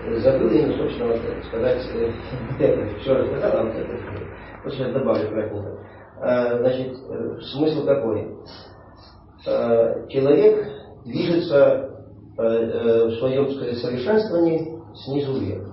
забыл я, собственно, сказать, все рассказал, а вот это сейчас добавлю кратенько. Значит, смысл такой. Человек движется в своем, так сказать, совершенствовании снизу вверх.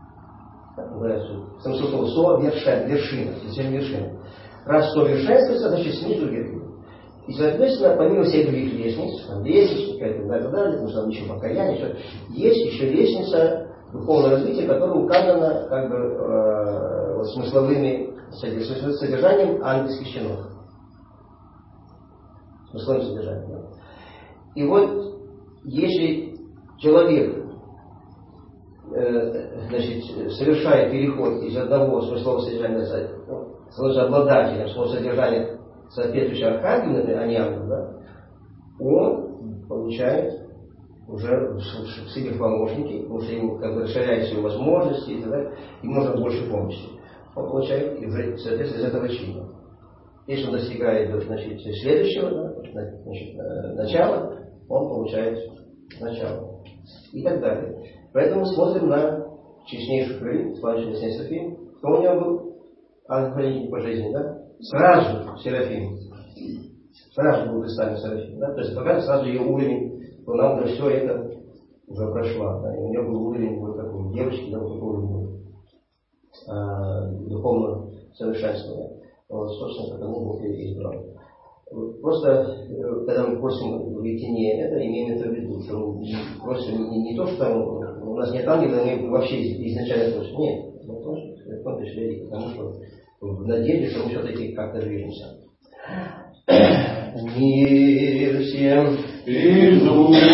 Смысл слова вершина, вершина. Раз совершенствуется, значит снизу вверх. И, соответственно, помимо всех других лестниц, там лестничка и так далее, потому что там еще покаяние, все, есть еще лестница духовного развития, которая указана как бы смысловыми содержанием ангельских чинов. Смысловым содержанием. Да. И вот, если человек совершает переход из одного смыслового содержания, становится обладателем смыслового содержания соответствующего архангела, а не ангела, да, он получает уже сверхпомощники, потому что ему как бы расширяются его возможности и так далее, и можно больше помощи. Он получает уже, соответственно, из этого чина. Если он достигает следующего начала, он получает начало. И так далее. Поэтому мы смотрим на честнейших крыльев, славящего Серафим. Кто у него был? Ангел по жизни, да? Сразу Серафим. Сразу был представлен Серафим. Да? То есть показывает сразу ее уровень, что она уже все это уже прошла. Да? И у нее был уровень вот такой девочки, да, вот такой уровень духовного совершенствования. Вот, собственно, потому Бог ее избрал. Просто, когда мы просим в Ектине это, имеем это в виду, что мы просим не то, что у нас нет ангела, мы вообще изначально просим. Нет, мы тоже в том числе и потому, что в надежде, что мы все-таки как-то движемся. Мир всем!